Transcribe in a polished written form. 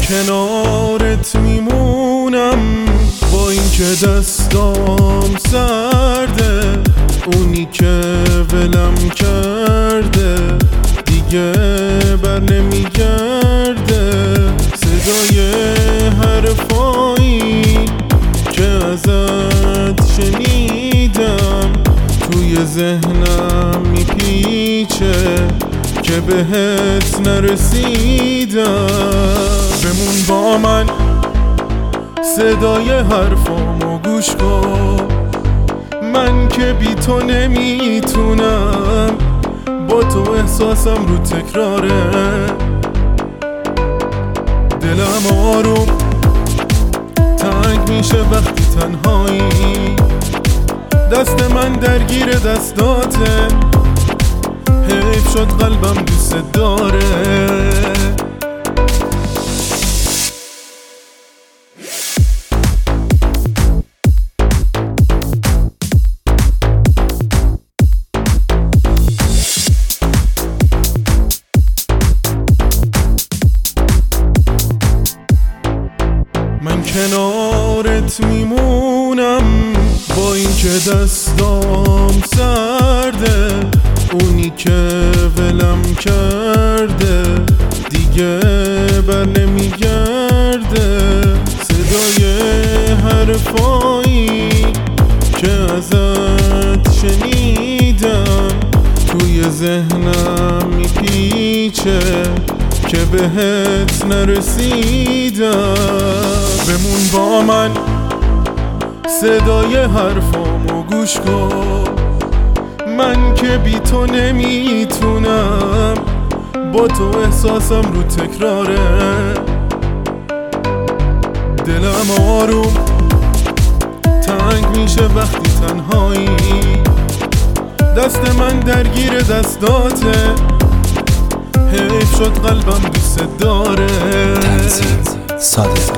کنارت میمونم با اینکه دستام سرده، اونی که ولم کرده دیگه بر نمیگرده. صدای حرفایی که ازت شنیدم توی ذهنم میپیچه که بهت نرسیدم. بمون با من، صدای حرفامو گوش کن، من که بی تو نمیتونم، با تو احساسم رو تکراره. دلم آروم تنگ میشه وقتی تنهایی، دست من درگیر دستاته، حیف شد قلبم دوست داره. من کنارت میمونم با اینکه دستام سرده، اونی که ولم کرده دیگه بر نمیگرده. صدای حرفایی که ازت شنیدم توی ذهنم میپیچه که بهت نرسیدم. بمون با من، صدای حرفامو گوش کن، من که بی تو نمیتونم، با تو احساسم رو تکراره. دلم آروم تنگ میشه وقتی تنهایی، دست من درگیر دستاته، حیف شد قلبم دوست داره. تنظیم صادق